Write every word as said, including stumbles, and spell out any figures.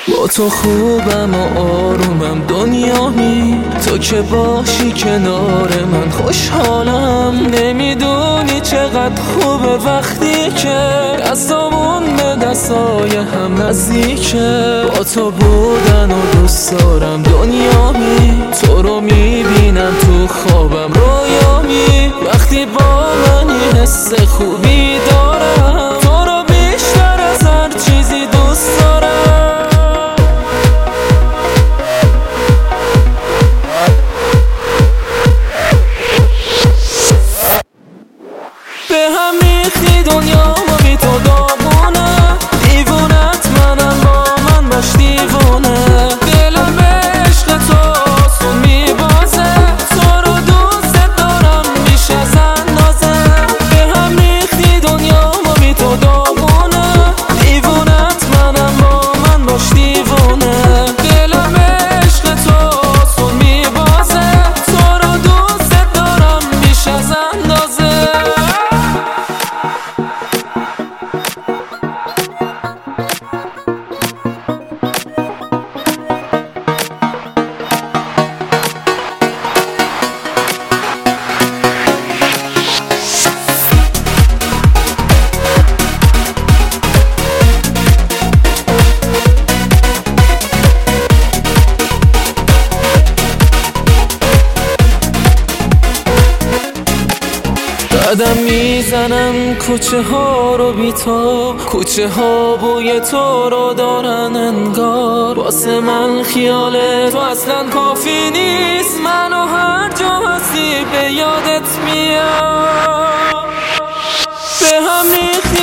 با تو خوبم و آرومم دنیامی، تو که باشی کنار من خوشحالم. نمیدونی چقدر خوبه وقتی که دستامون به دستای هم نزدیکه. با تو بودن و دوست دارم دنیامی، تو رو میبینم تو خوابم رویامی. وقتی با منی حس خوبی دارم، تو رو بیشتر از هر چیزی دوست دارم. به هم ریختی دنیا و بی تو داغونه، دیوونت منم با من باش دیوونه. دلم به عشق تو آسون میبازه، تو رو دوست دارم بیش از اندازه. به هم ریختی دنیا و بی تو داغونه، دیوونت منم با من باش دیوونه. دلم به عشق تو آسون میبازه، تو رو دوست دارم بیش از اندازه. قدم میزنم کوچه ها رو بی تو، کوچه ها بوی تو رو دارن انگار. واسه من خیال تو اصلا کافی نیست، منو هر جا هستی به یادت میاد. به هم ریخت